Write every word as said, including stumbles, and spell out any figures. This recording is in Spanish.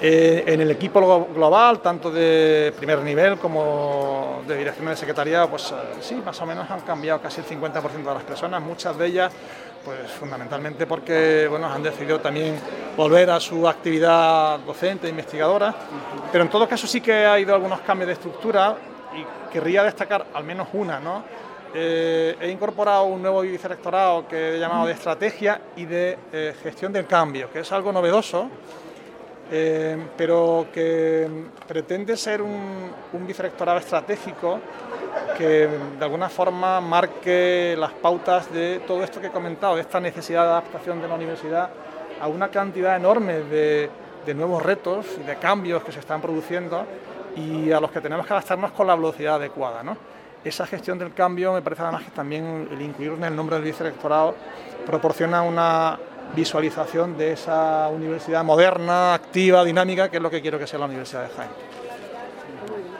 Eh, en el equipo global, tanto de primer nivel como de dirección de secretariado, pues eh, sí, más o menos han cambiado casi el cincuenta por ciento de las personas, muchas de ellas, pues fundamentalmente porque bueno, han decidido también volver a su actividad docente, investigadora, pero en todo caso sí que ha habido algunos cambios de estructura y querría destacar al menos una, ¿no? Eh, he incorporado un nuevo vicerrectorado que he llamado de estrategia y de eh, gestión del cambio, que es algo novedoso. Eh, pero que pretende ser un, un vicerrectorado estratégico que de alguna forma marque las pautas de todo esto que he comentado, de esta necesidad de adaptación de la universidad a una cantidad enorme de, de nuevos retos y de cambios que se están produciendo y a los que tenemos que adaptarnos con la velocidad adecuada, ¿no? Esa gestión del cambio me parece además que también el incluirlo en el nombre del vicerrectorado proporciona una visualización de esa universidad moderna, activa, dinámica, que es lo que quiero que sea la Universidad de Jaén.